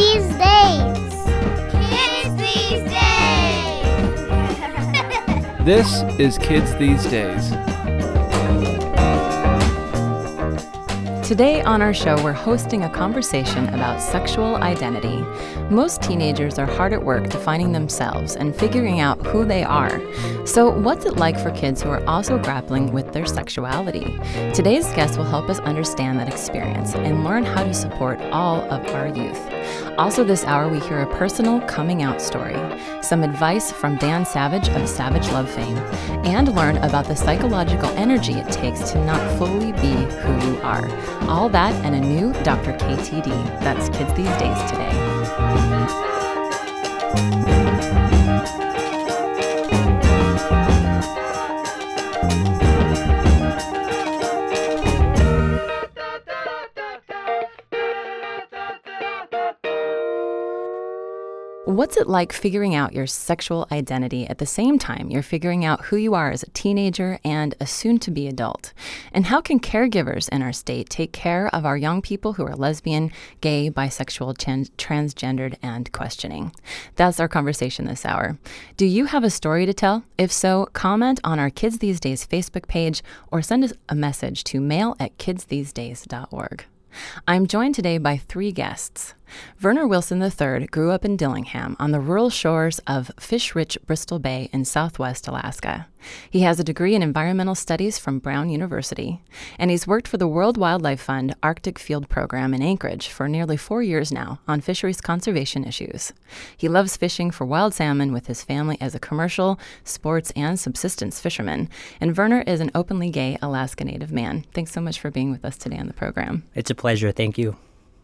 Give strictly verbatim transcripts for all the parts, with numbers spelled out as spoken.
these days. Kids these days. This is Kids These Days. Today on our show, we're hosting a conversation about sexual identity. Most teenagers are hard at work defining themselves and figuring out who they are. So what's it like for kids who are also grappling with their sexuality? Today's guest will help us understand that experience and learn how to support all of our youth. Also this hour, we hear a personal coming out story, some advice from Dan Savage of Savage Love fame, and learn about the psychological energy it takes to not fully be who you are. All that and a new Doctor K T D. That's Kids These Days today. What's it like figuring out your sexual identity at the same time you're figuring out who you are as a teenager and a soon-to-be adult? And how can caregivers in our state take care of our young people who are lesbian, gay, bisexual, trans- transgendered, and questioning? That's our conversation this hour. Do you have a story to tell? If so, comment on our Kids These Days Facebook page or send us a message to mail at kids these days dot org. I'm joined today by three guests. Verner Wilson the third grew up in Dillingham on the rural shores of fish-rich Bristol Bay in southwest Alaska. He has a degree in environmental studies from Brown University, and he's worked for the World Wildlife Fund Arctic Field Program in Anchorage for nearly four years now on fisheries conservation issues. He loves fishing for wild salmon with his family as a commercial, sports, and subsistence fisherman, and Verner is an openly gay Alaska Native man. Thanks so much for being with us today on the program. It's a pleasure. Thank you.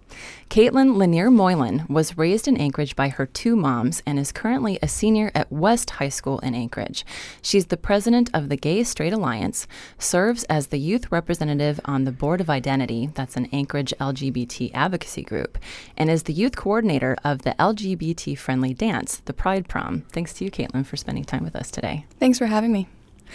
Caitlin Lanier Moylan was raised in Anchorage by her two moms and is currently a senior at West High School in Anchorage. She's the president of the Gay Straight Alliance, serves as the youth representative on the Board of Identity, that's an Anchorage L G B T advocacy group, and is the youth coordinator of the L G B T-friendly dance, the Pride Prom. Thanks to you, Caitlin, for spending time with us today. Thanks for having me.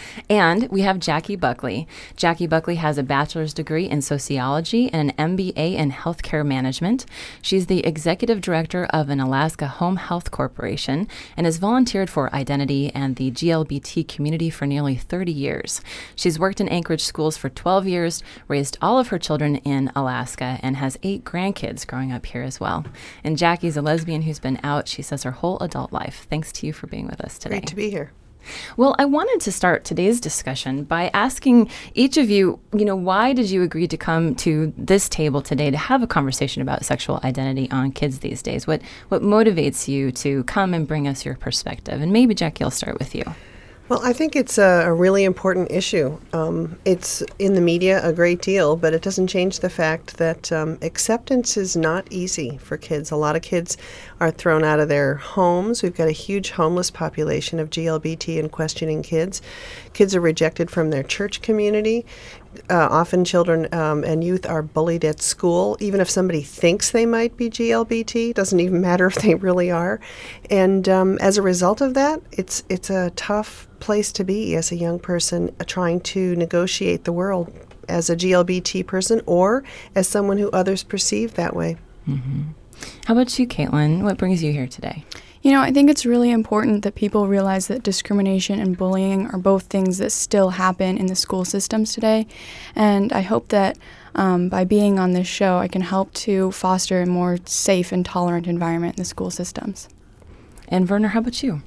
And we have Jackie Buckley. Jackie Buckley has a bachelor's degree in sociology and an M B A in healthcare management. She's the executive director of an Alaska Home Health Corporation and has volunteered for Identity and the G L B T community for nearly thirty years. She's worked in Anchorage schools for twelve years, raised all of her children in Alaska, and has eight grandkids growing up here as well. And Jackie's a lesbian who's been out, she says, her whole adult life. Thanks to you for being with us today. Great to be here. Well, I wanted to start today's discussion by asking each of you, you know, why did you agree to come to this table today to have a conversation about sexual identity on Kids These Days? What what motivates you to come and bring us your perspective? And maybe, Jackie, I'll start with you. Well, I think it's a, a really important issue. Um, it's in the media a great deal, but it doesn't change the fact that um, acceptance is not easy for kids. A lot of kids are thrown out of their homes. We've got a huge homeless population of G L B T and questioning kids. Kids are rejected from their church community. Uh, often children um, and youth are bullied at school, even if somebody thinks they might be G L B T. It doesn't even matter if they really are. And um, as a result of that, it's it's a tough place to be as a young person uh, trying to negotiate the world as a G L B T person or as someone who others perceive that way. Mm-hmm. How about you, Caitlin? What brings you here today? You know, I think it's really important that people realize that discrimination and bullying are both things that still happen in the school systems today. And I hope that um, by being on this show, I can help to foster a more safe and tolerant environment in the school systems. And Verner, how about you?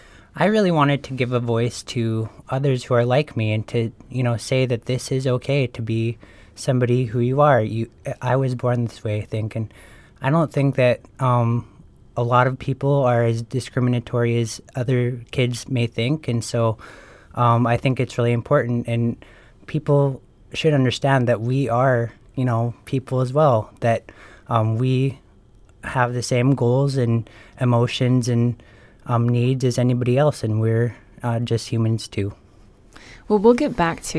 I really wanted to give a voice to others who are like me and to, you know, say that this is okay to be somebody who you are. You, I was born this way, I think, and I don't think that um, a lot of people are as discriminatory as other kids may think, and so um, I think it's really important, and people should understand that we are, you know, people as well, that um, we have the same goals and emotions and um, needs as anybody else, and we're uh, just humans too. Well, we'll get back to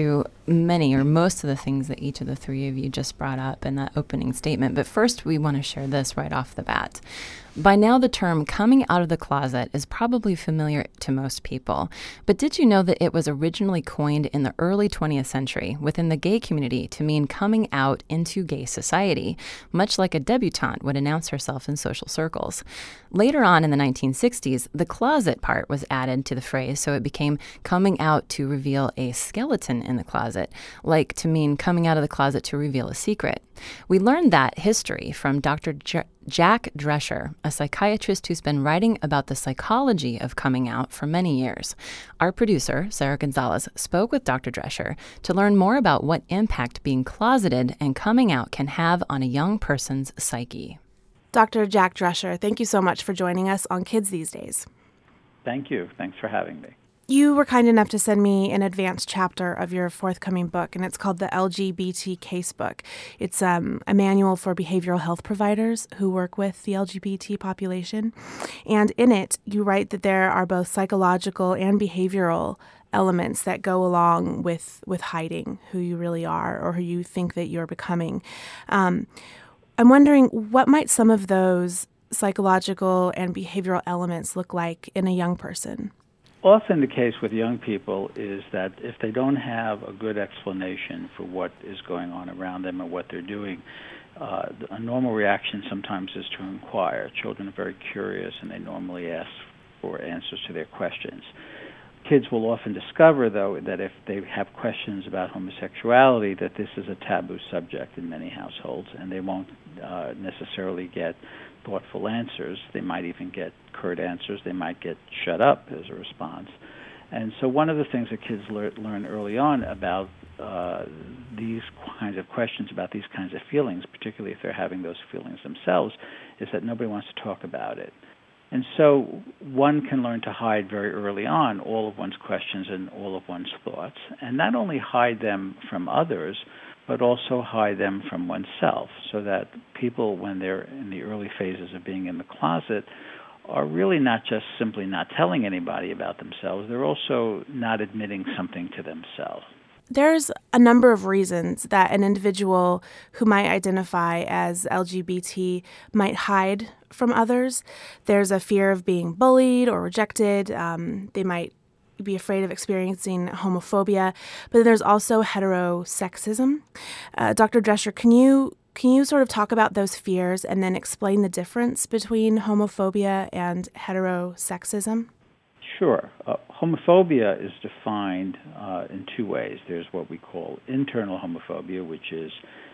many or most of the things that each of the three of you just brought up in that opening statement. But first, we want to share this right off the bat. By now, the term coming out of the closet is probably familiar to most people. But did you know that it was originally coined in the early twentieth century within the gay community to mean coming out into gay society, much like a debutante would announce herself in social circles? Later on in the nineteen sixties, the closet part was added to the phrase, so it became coming out to reveal a skeleton in the closet, like to mean coming out of the closet to reveal a secret. We learned that history from Doctor J- Jack Drescher, a psychiatrist who's been writing about the psychology of coming out for many years. Our producer, Sarah Gonzalez, spoke with Doctor Drescher to learn more about what impact being closeted and coming out can have on a young person's psyche. Doctor Jack Drescher, thank you so much for joining us on Kids These Days. Thank you. Thanks for having me. You were kind enough to send me an advanced chapter of your forthcoming book, and it's called the L G B T Casebook. It's um, a manual for behavioral health providers who work with the L G B T population. And in it, you write that there are both psychological and behavioral elements that go along with, with hiding who you really are or who you think that you're becoming. Um, I'm wondering, what might some of those psychological and behavioral elements look like in a young person? Often the case with young people is that if they don't have a good explanation for what is going on around them and what they're doing, uh, a normal reaction sometimes is to inquire. Children are very curious and they normally ask for answers to their questions. Kids will often discover, though, that if they have questions about homosexuality, that this is a taboo subject in many households, and they won't uh, necessarily get thoughtful answers. They might even get curt answers. They might get shut up as a response. And so one of the things that kids lear- learn early on about uh, these kinds of questions, about these kinds of feelings, particularly if they're having those feelings themselves, is that nobody wants to talk about it. And so one can learn to hide very early on all of one's questions and all of one's thoughts, and not only hide them from others, but also hide them from oneself, so that people, when they're in the early phases of being in the closet, are really not just simply not telling anybody about themselves, they're also not admitting something to themselves. There's a number of reasons that an individual who might identify as L G B T might hide from others. There's a fear of being bullied or rejected. Um, they might be afraid of experiencing homophobia, but there's also heterosexism. Uh, Doctor Drescher, can you can you sort of talk about those fears and then explain the difference between homophobia and heterosexism? Sure. Uh, homophobia is defined uh, in two ways. There's what we call internal homophobia, which is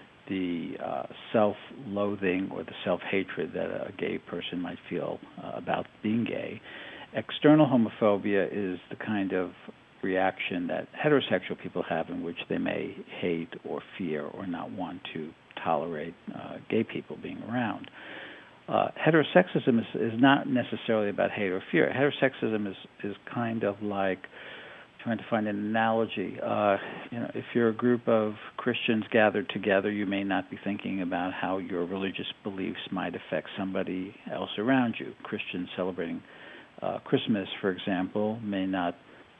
the uh, self-loathing or the self-hatred that a gay person might feel uh, about being gay. External homophobia is the kind of reaction that heterosexual people have, in which they may hate or fear or not want to tolerate uh, gay people being around. Uh, heterosexism is, is not necessarily about hate or fear. Heterosexism is, is kind of like, trying to find an analogy. Uh, you know, if you're a group of Christians gathered together, you may not be thinking about how your religious beliefs might affect somebody else around you. Christians celebrating uh, Christmas, for example, may not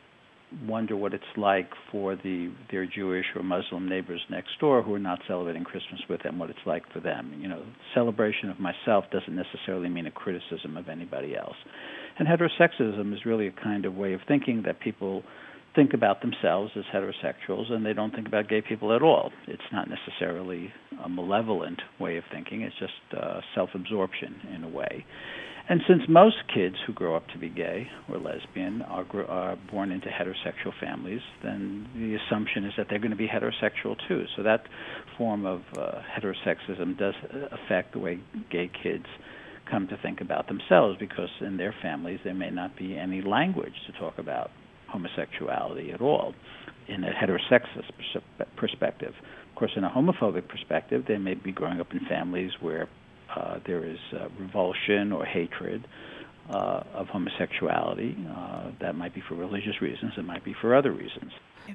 wonder what it's like for the their Jewish or Muslim neighbors next door who are not celebrating Christmas with them, what it's like for them. You know, celebration of myself doesn't necessarily mean a criticism of anybody else. And heterosexism is really a kind of way of thinking that people think about themselves as heterosexuals, and they don't think about gay people at all. It's not necessarily a malevolent way of thinking. It's just uh, self-absorption in a way. And since most kids who grow up to be gay or lesbian are, gr- are born into heterosexual families, then the assumption is that they're going to be heterosexual too. So that form of uh, heterosexism does affect the way gay kids come to think about themselves, because in their families there may not be any language to talk about homosexuality at all in a heterosexist pers- perspective. Of course, in a homophobic perspective, they may be growing up in families where uh, there is uh, revulsion or hatred uh, of homosexuality. Uh, that might be for religious reasons. It might be for other reasons.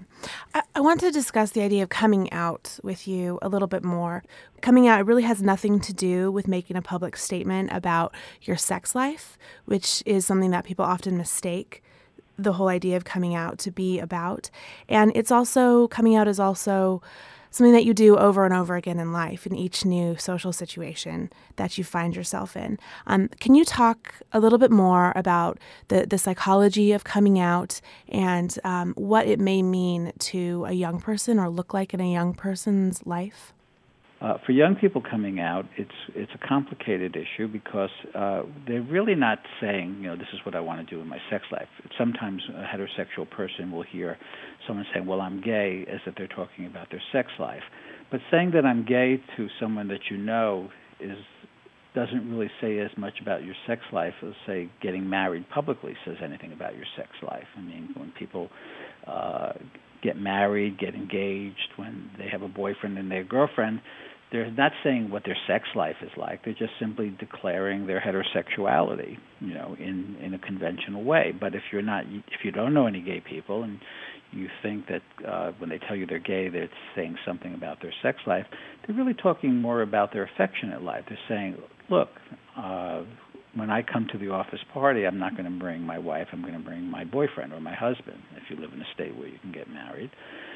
I, I want to discuss the idea of coming out with you a little bit more. Coming out, it really has nothing to do with making a public statement about your sex life, which is something that people often mistake the whole idea of coming out to be about. And it's also, coming out is also something that you do over and over again in life, in each new social situation that you find yourself in. Um, can you talk a little bit more about the, the psychology of coming out and um, what it may mean to a young person or look like in a young person's life? Uh, for young people coming out, it's it's a complicated issue because uh, they're really not saying, you know, this is what I want to do in my sex life. Sometimes a heterosexual person will hear someone saying, well, I'm gay, as if they're talking about their sex life. But saying that I'm gay to someone that you know is doesn't really say as much about your sex life as, say, getting married publicly says anything about your sex life. I mean, when people uh, get married, get engaged, when they have a boyfriend and their girlfriend, they're not saying what their sex life is like. They're just simply declaring their heterosexuality, you know, in, in a conventional way. But if you're not, if you don't know any gay people and you think that uh, when they tell you they're gay, they're saying something about their sex life, they're really talking more about their affectionate life. They're saying, look, uh, when I come to the office party, I'm not going to bring my wife. I'm going to bring my boyfriend or my husband, if you live in a state where you can get married.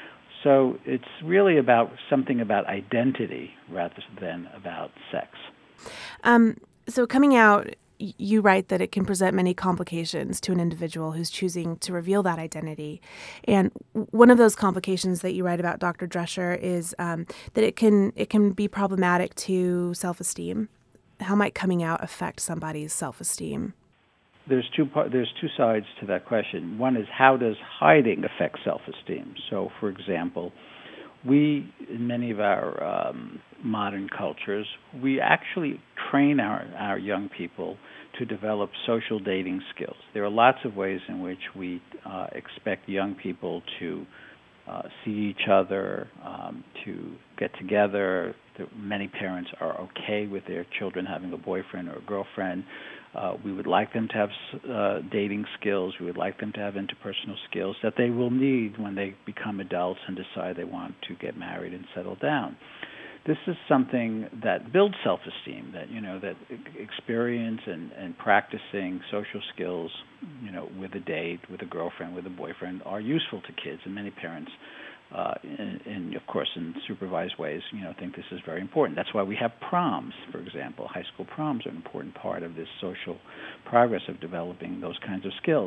So it's really about something about identity rather than about sex. Um, so coming out, you write that it can present many complications to an individual who's choosing to reveal that identity. And one of those complications that you write about, Doctor Drescher, is um, that it can it can be problematic to self-esteem. How might coming out affect somebody's self-esteem? There's two par- there's two sides to that question. One is, how does hiding affect self-esteem? So, for example, we, in many of our um, modern cultures, we actually train our, our young people to develop social dating skills. There are lots of ways in which we uh, expect young people to uh, see each other, um, to get together. Many parents are okay with their children having a boyfriend or a girlfriend. Uh, we would like them to have uh, dating skills. We would like them to have interpersonal skills that they will need when they become adults and decide they want to get married and settle down. This is something that builds self-esteem, that, you know, that experience and, and practicing social skills, you know, with a date, with a girlfriend, with a boyfriend are useful to kids, and many parents Uh, and, and, of course, in supervised ways, you know, think this is very important. That's why we have proms, for example. High school proms are an important part of this social progress of developing those kinds of skills.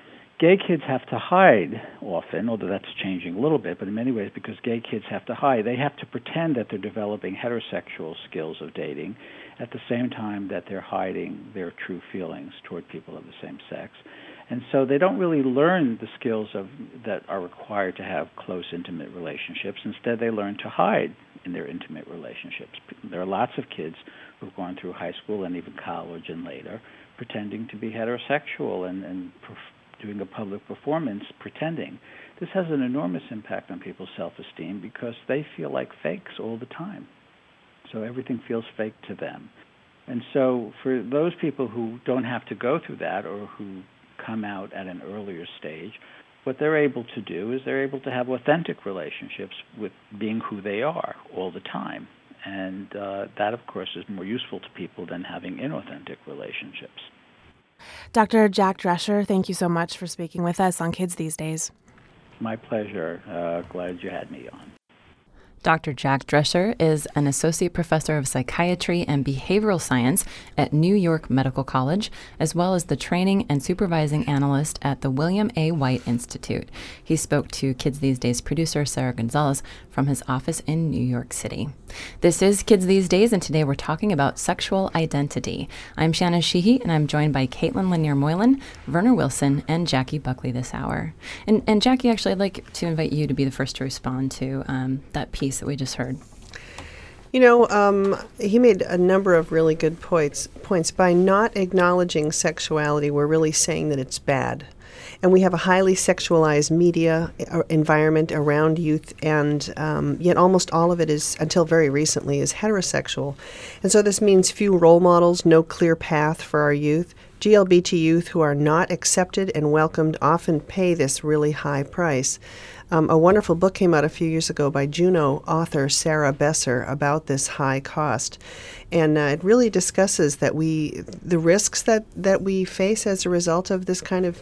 Gay kids have to hide often, although that's changing a little bit, but in many ways, because gay kids have to hide, they have to pretend that they're developing heterosexual skills of dating at the same time that they're hiding their true feelings toward people of the same sex. And so they don't really learn the skills of that are required to have close, intimate relationships. Instead, they learn to hide in their intimate relationships. There are lots of kids who've gone through high school and even college and later pretending to be heterosexual and, and perf- doing a public performance pretending. This has an enormous impact on people's self-esteem because they feel like fakes all the time. So everything feels fake to them. And so for those people who don't have to go through that or who come out at an earlier stage, what they're able to do is they're able to have authentic relationships with being who they are all the time. And uh, that, of course, is more useful to people than having inauthentic relationships. Doctor Jack Drescher, thank you so much for speaking with us on Kids These Days. My pleasure. Uh, glad you had me on. Doctor Jack Drescher is an associate professor of psychiatry and behavioral science at New York Medical College, as well as the training and supervising analyst at the William A. White Institute. He spoke to Kids These Days producer Sarah Gonzalez from his office in New York City. This is Kids These Days, and today we're talking about sexual identity. I'm Shanna Sheehy, and I'm joined by Caitlin Lanier-Moylan, Werner Wilson, and Jackie Buckley this hour. And, and Jackie, actually, I'd like to invite you to be the first to respond to um, that piece that we just heard. You know, um, he made a number of really good points. Points by not acknowledging sexuality, we're really saying that it's bad. And we have a highly sexualized media environment around youth, and um, yet almost all of it is, until very recently, is heterosexual. And so this means few role models, no clear path for our youth. G L B T youth who are not accepted and welcomed often pay this really high price. Um, a wonderful book came out a few years ago by Juno author Sarah Besser about this high cost. And uh, it really discusses that we, the risks that, that we face as a result of this kind of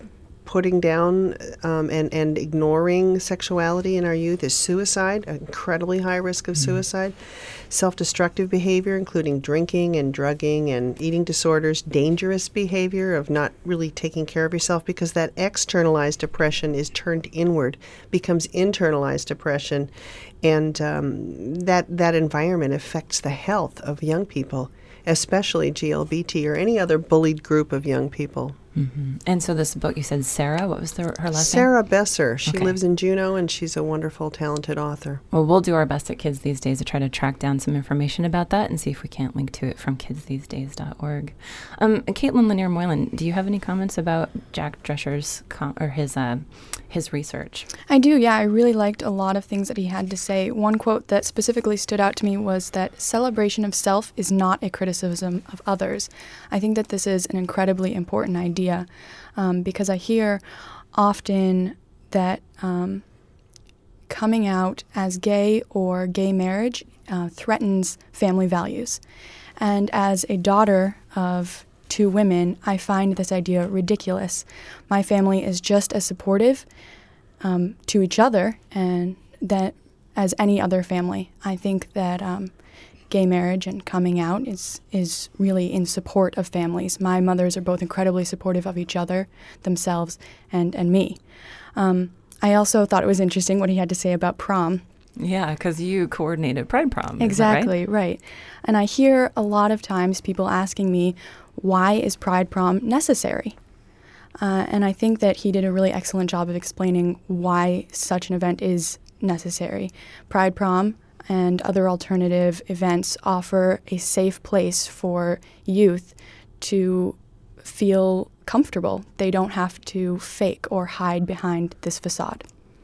putting down um, and, and ignoring sexuality in our youth is suicide, an incredibly high risk of mm-hmm. suicide. Self-destructive behavior, including drinking and drugging and eating disorders, dangerous behavior of not really taking care of yourself, because that externalized depression is turned inward, becomes internalized depression, and um, that, that environment affects the health of young people, especially G L B T or any other bullied group of young people. Mm-hmm. And so this book, you said Sarah, what was the, her last Sarah name? Besser. She okay. lives in Juneau, and she's a wonderful, talented author. Well, we'll do our best at Kids These Days to try to track down some information about that and see if we can't link to it from kids these days dot org. Um, Caitlin Lanier Moylan, do you have any comments about Jack Drescher's com- or his uh, his research? I do, yeah. I really liked a lot of things that he had to say. One quote that specifically stood out to me was that celebration of self is not a criticism of others. I think that this is an incredibly important idea. Um, because I hear often that um, coming out as gay or gay marriage uh, threatens family values. And as a daughter of two women, I find this idea ridiculous. My family is just as supportive um, to each other and that as any other family. I think that um, gay marriage and coming out is is really in support of families. My mothers are both incredibly supportive of each other, themselves, and, and me. Um, I also thought it was interesting what he had to say about prom. Yeah, because you coordinated Pride Prom. Exactly, right? right. And I hear a lot of times people asking me, why is Pride Prom necessary? Uh, and I think that he did a really excellent job of explaining why such an event is necessary. Pride Prom and other alternative events offer a safe place for youth to feel comfortable. They don't have to fake or hide behind this facade.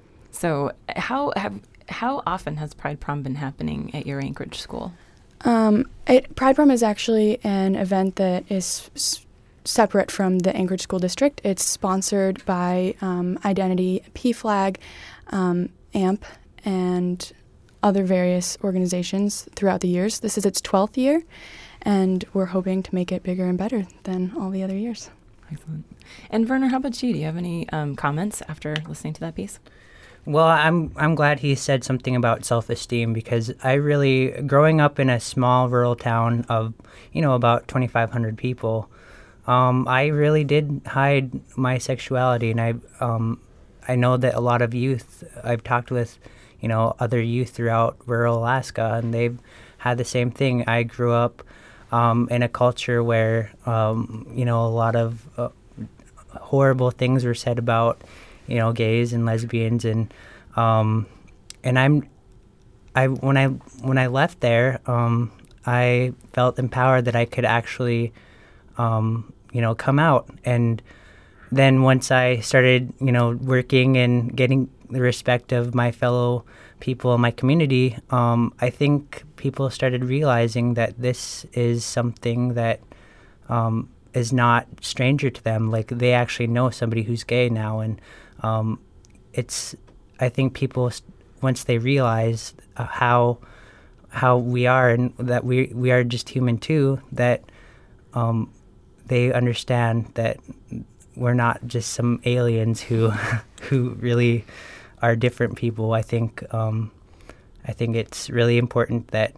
So how have how often has Pride Prom been happening at your Anchorage school? Um, it, Pride Prom is actually an event that is s- separate from the Anchorage School District. It's sponsored by um, Identity, P FLAG, um, A M P, and other various organizations throughout the years. This is its twelfth year, and we're hoping to make it bigger and better than all the other years. Excellent. And Werner, how about you? Do you have any um, comments after listening to that piece? Well, I'm I'm glad he said something about self-esteem, because I really, growing up in a small rural town of, you know, about twenty-five hundred people, um, I really did hide my sexuality, and I um, I know that a lot of youth I've talked with, you know, other youth throughout rural Alaska, and they've had the same thing. I grew up um, in a culture where, um, you know, a lot of uh, horrible things were said about, you know, gays and lesbians, and um, and I'm, I when I when I left there, um, I felt empowered that I could actually, um, you know, come out. And then once I started, you know, working and getting the respect of my fellow people in my community, um, I think people started realizing that this is something that um, is not stranger to them. Like, they actually know somebody who's gay now, and um, it's. I think people, once they realize uh, how how we are and that we we are just human too, that um, they understand that we're not just some aliens who who really are different people. I think um, I think it's really important that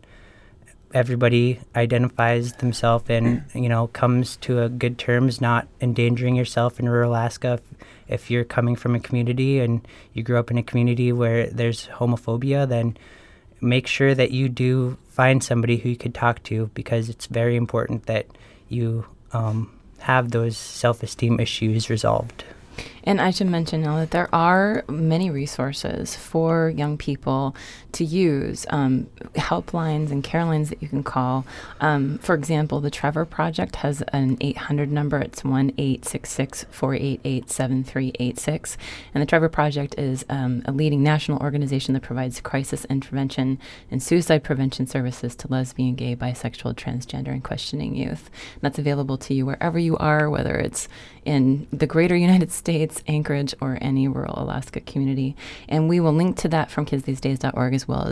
everybody identifies themselves and, you know, comes to a good terms, not endangering yourself in rural Alaska. If, if you're coming from a community and you grew up in a community where there's homophobia, then make sure that you do find somebody who you could talk to, because it's very important that you um, have those self-esteem issues resolved. And I should mention now that there are many resources for young people to use, um, helplines and care lines that you can call. Um, for example, the Trevor Project has an eight hundred number. It's one eight six six, four eight eight, seven three eight six. And the Trevor Project is um, a leading national organization that provides crisis intervention and suicide prevention services to lesbian, gay, bisexual, transgender, and questioning youth. And that's available to you wherever you are, whether it's in the greater United States, Anchorage, or any rural Alaska community. And we will link to that from kids these days dot org, as well as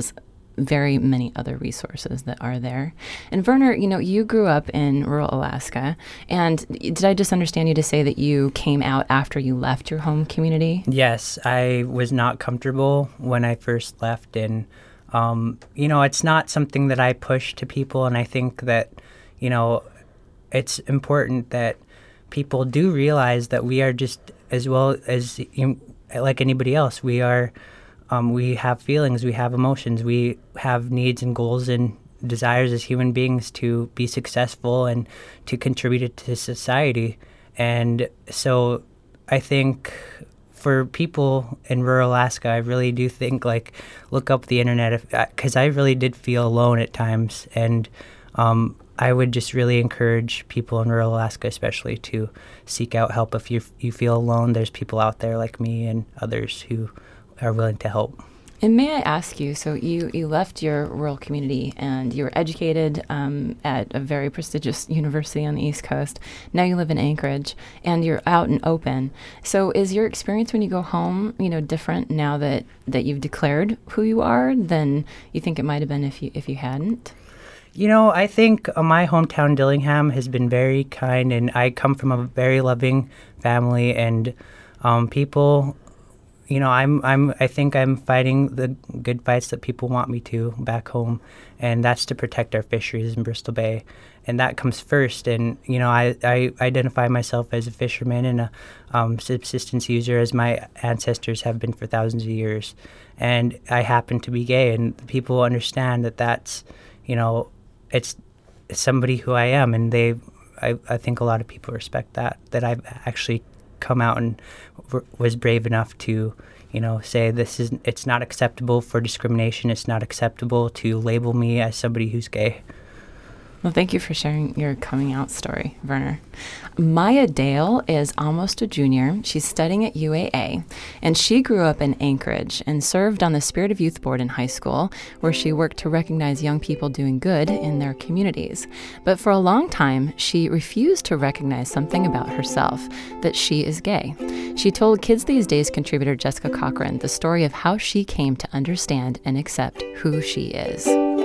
very many other resources that are there. And Werner, you know, you grew up in rural Alaska, and did I just understand you to say that you came out after you left your home community? Yes, I was not comfortable when I first left, and um, you know, it's not something that I push to people, and I think that, you know, it's important that people do realize that we are just as well as you know, like anybody else. We are, um, we have feelings, we have emotions, we have needs and goals and desires as human beings to be successful and to contribute to society. And so I think for people in rural Alaska, I really do think, like, look up the internet, because I really did feel alone at times. And um, I would just really encourage people in rural Alaska especially to seek out help. If you you feel alone, there's people out there like me and others who are willing to help. And may I ask you, so you, you left your rural community and you were educated um, at a very prestigious university on the East Coast. Now you live in Anchorage and you're out and open. So is your experience when you go home, you know, different now that, that you've declared who you are than you think it might have been if you if you hadn't? You know, I think uh, my hometown, Dillingham, has been very kind, and I come from a very loving family, and um, people... You know, I'm, I'm, I think I'm fighting the good fights that people want me to back home, and that's to protect our fisheries in Bristol Bay, and that comes first. And, you know, I, I identify myself as a fisherman and a um, subsistence user, as my ancestors have been for thousands of years, and I happen to be gay, and people understand that that's, you know, it's, it's somebody who I am, and they, I, I think a lot of people respect that, that I've actually come out and w- was brave enough to, you know, say this is, it's not acceptable for discrimination. It's not acceptable to label me as somebody who's gay. Well, thank you for sharing your coming out story, Werner. Maya Dale is almost a junior. She's studying at U A A, and she grew up in Anchorage and served on the Spirit of Youth Board in high school, where she worked to recognize young people doing good in their communities. But for a long time, she refused to recognize something about herself, that she is gay. She told Kids These Days contributor Jessica Cochran the story of how she came to understand and accept who she is.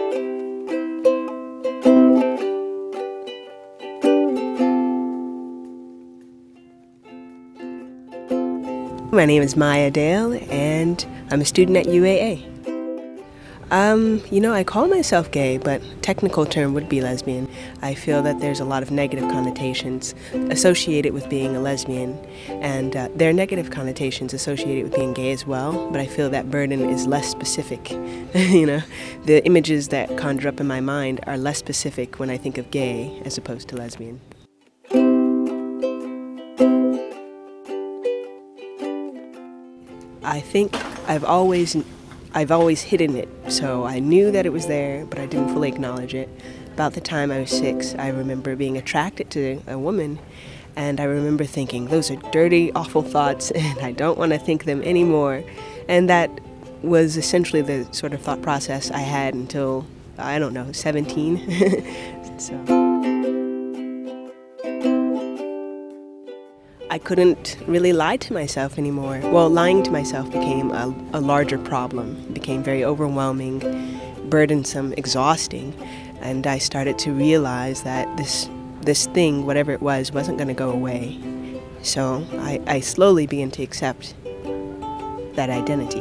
My name is Maya Dale, and I'm a student at U A A. Um, you know, I call myself gay, but technical term would be lesbian. I feel that there's a lot of negative connotations associated with being a lesbian, and uh, there are negative connotations associated with being gay as well, but I feel that burden is less specific. You know, the images that conjure up in my mind are less specific when I think of gay as opposed to lesbian. I think I've always, I've always hidden it, so I knew that it was there, but I didn't fully acknowledge it. About the time I was six, I remember being attracted to a woman, and I remember thinking, those are dirty, awful thoughts, and I don't want to think them anymore. And that was essentially the sort of thought process I had until, I don't know, seventeen. So I couldn't really lie to myself anymore. Well, lying to myself became a, a larger problem. It became very overwhelming, burdensome, exhausting, and I started to realize that this this thing, whatever it was, wasn't going to go away. So I, I slowly began to accept that identity.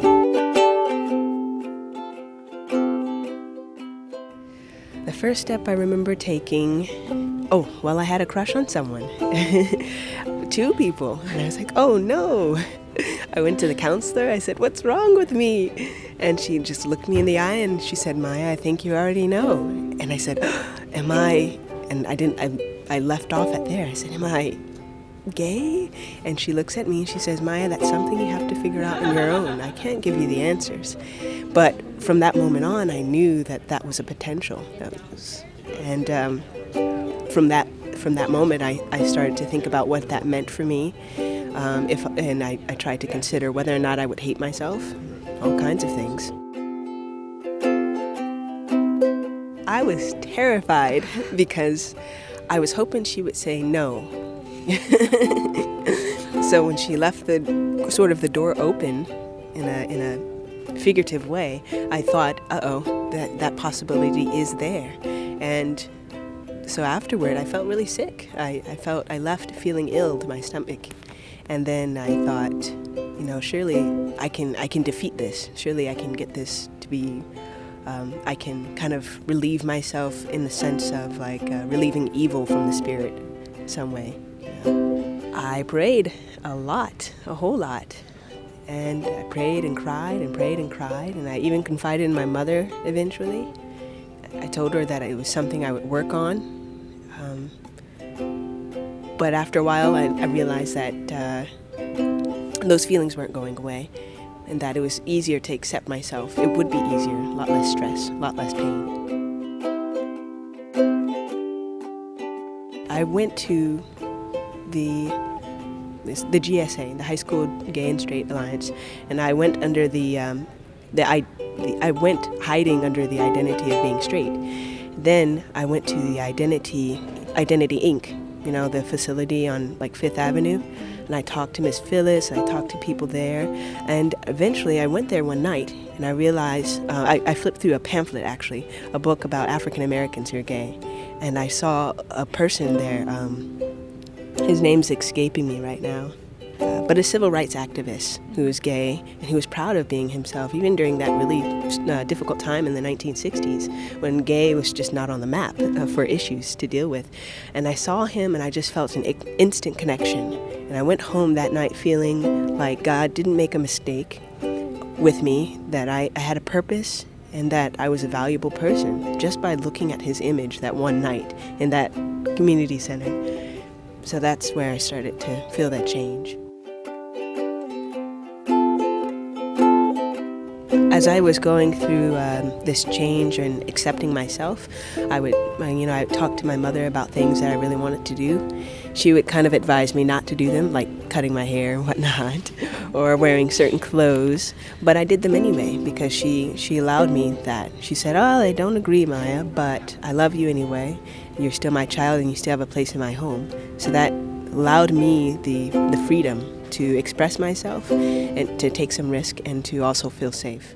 The first step I remember taking, oh, well, I had a crush on someone. Two people. And I was like, oh no. I went to the counselor. I said, what's wrong with me? And she just looked me in the eye and she said, Maya, I think you already know. And I said, am I, and I didn't, I, I left off at there. I said, am I gay? And she looks at me and she says, Maya, that's something you have to figure out on your own. I can't give you the answers. But from that moment on, I knew that that was a potential. That was, and um, from that From that moment, I, I started to think about what that meant for me, um, if, and I, I tried to consider whether or not I would hate myself, all kinds of things. I was terrified because I was hoping she would say no. So when she left the sort of the door open in a in a figurative way, I thought, uh-oh, that, that possibility is there. And so afterward, I felt really sick. I, I felt, I left feeling ill to my stomach. And then I thought, you know, surely I can, I can defeat this. Surely I can get this to be, um, I can kind of relieve myself in the sense of like uh, relieving evil from the spirit some way. I prayed a lot, a whole lot. And I prayed and cried and prayed and cried, and I even confided in my mother eventually. I told her that it was something I would work on. Um, but after a while, I, I realized that uh, those feelings weren't going away, and that it was easier to accept myself. It would be easier, a lot less stress, a lot less pain. I went to the the G S A, the High School Gay and Straight Alliance, and I went under the, um, the, I, the I went hiding under the identity of being straight. Then I went to the Identity, Identity Incorporated, you know, the facility on like Fifth Avenue, and I talked to Miss Phyllis, I talked to people there, and eventually I went there one night, and I realized, uh, I, I flipped through a pamphlet actually, a book about African Americans who are gay, and I saw a person there, um, his name's escaping me right now, uh, but a civil rights activist who was gay and who was proud of being himself, even during that really uh, difficult time in the nineteen sixties when gay was just not on the map uh, for issues to deal with. And I saw him and I just felt an instant connection. And I went home that night feeling like God didn't make a mistake with me, that I, I had a purpose and that I was a valuable person just by looking at his image that one night in that community center. So that's where I started to feel that change. As I was going through um, this change and accepting myself, I would, you know, I would talk to my mother about things that I really wanted to do. She would kind of advise me not to do them, like cutting my hair and whatnot, or wearing certain clothes. But I did them anyway because she, she allowed me that. She said, oh, I don't agree, Maya, but I love you anyway. You're still my child and you still have a place in my home. So that allowed me the, the freedom to express myself and to take some risk and to also feel safe.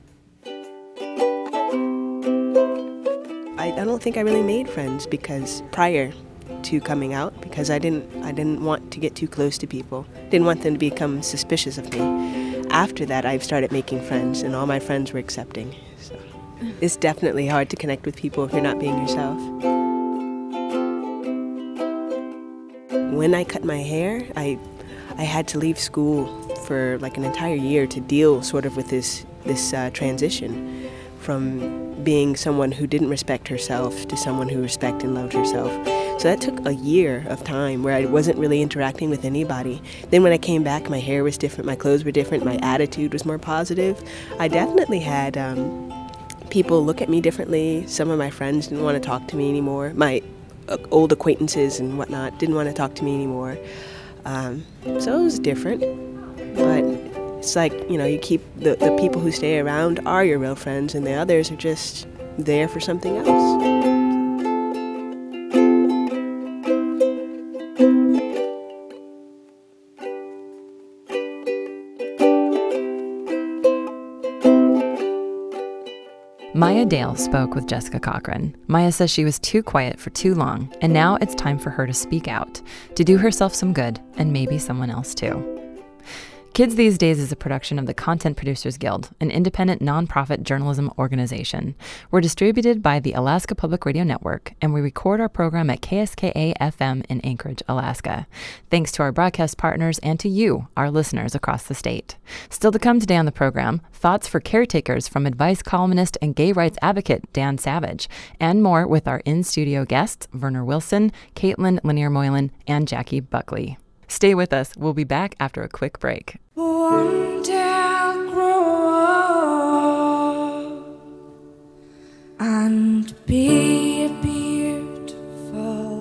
I, I don't think I really made friends because prior to coming out, because I didn't I didn't want to get too close to people. Didn't want them to become suspicious of me. After that, I've started making friends and all my friends were accepting. So it's definitely hard to connect with people if you're not being yourself. When I cut my hair, I I had to leave school for like an entire year to deal sort of with this this uh, transition from being someone who didn't respect herself to someone who respected and loved herself. So that took a year of time where I wasn't really interacting with anybody. Then when I came back, my hair was different, my clothes were different, my attitude was more positive. I definitely had um, people look at me differently. Some of my friends didn't want to talk to me anymore. My uh, old acquaintances and whatnot didn't want to talk to me anymore. Um, so it was different, but it's like, you know, you keep the, the people who stay around are your real friends and the others are just there for something else. Maya Dale spoke with Jessica Cochran. Maya says she was too quiet for too long, and now it's time for her to speak out, to do herself some good, and maybe someone else too. Kids These Days is a production of the Content Producers Guild, an independent nonprofit journalism organization. We're distributed by the Alaska Public Radio Network, and we record our program at K S K A F M in Anchorage, Alaska. Thanks to our broadcast partners and to you, our listeners across the state. Still to come today on the program, thoughts for caretakers from advice columnist and gay rights advocate Dan Savage, and more with our in-studio guests, Werner Wilson, Caitlin Lanier Moylan, and Jackie Buckley. Stay with us. We'll be back after a quick break. One day I'll grow up and be a beautiful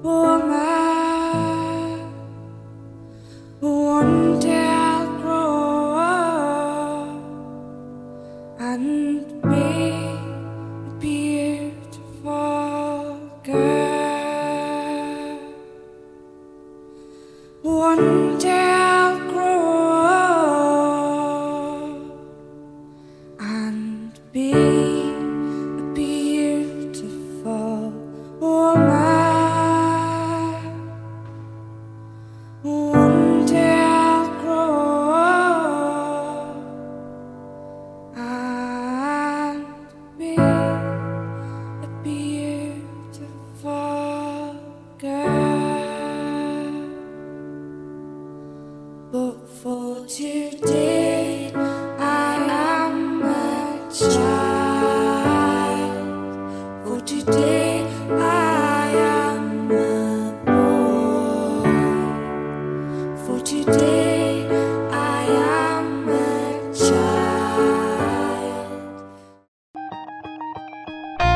woman. One day I'll grow up and be a beautiful girl. One day I'll grow up